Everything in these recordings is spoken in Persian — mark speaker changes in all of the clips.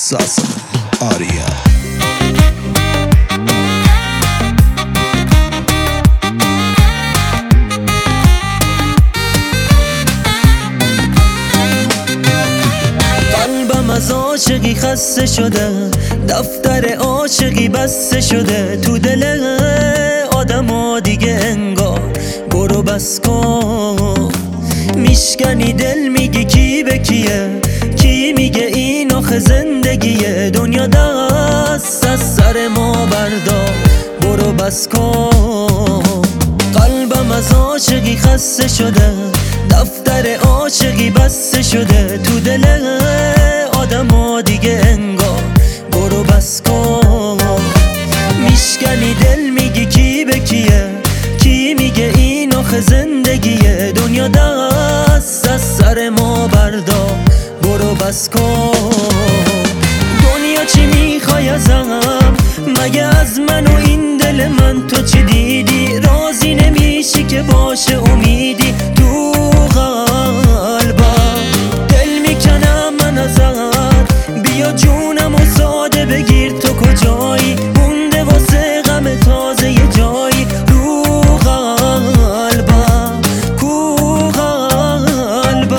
Speaker 1: Sasa Arya.
Speaker 2: قلبم از عاشقی خسته شده، دفتر عاشقی بسته شده، تو دل آدم ها دیگه انگار برو بس کن. میشکنی دل میگی کی به کیه، کی میگه این آخه زندگیه، دنیا دست از سر ما بردار برو بس کن. قلبم از عاشقی خسته شده، دفتر عاشقی بسته شده، تو دل آدم ها دیگه انگار برو بس کن. میشکنی دل میگی کی به کیه، کی میگه این آخه زندگیه، دنیا دست از سر ما بردار برو بس کن. دنیا چی میخوای ازم، مگه از من و این دل من تو چی دیدی؟ راضی نمیشی که باشه امیدی تو قلبم، دل میکنم من ازت، بیا جونم و ساده بگیر تو کجایی، مونده واسه غم تازه یه جایی رو قلبم، کو قلبم.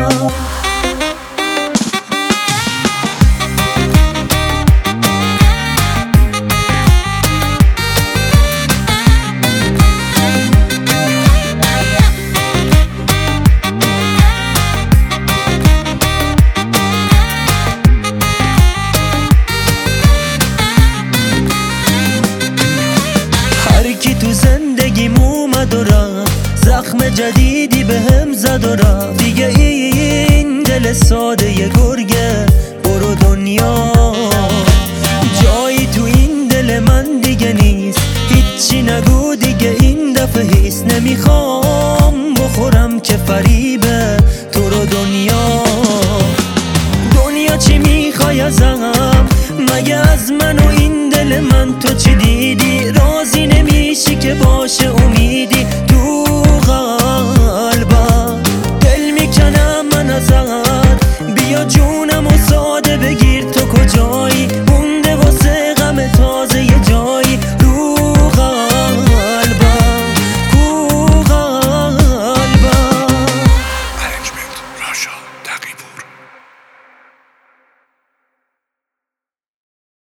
Speaker 2: کی تو زندگیم اومد و رفت، زخم جدیدی به هم زد و رفت، دیگه این دل ساده یه گرگه برو دنیا، جایی تو این دل من دیگه نیست، هیچی نگو دیگه این دفعه هیست، نمیخوام بخورم که فریبه تو رو دنیا. دنیا چی میخوای ازم، مگه از من و این دل من تو چی دیدی؟ راضی نمیشی که باشه امیدی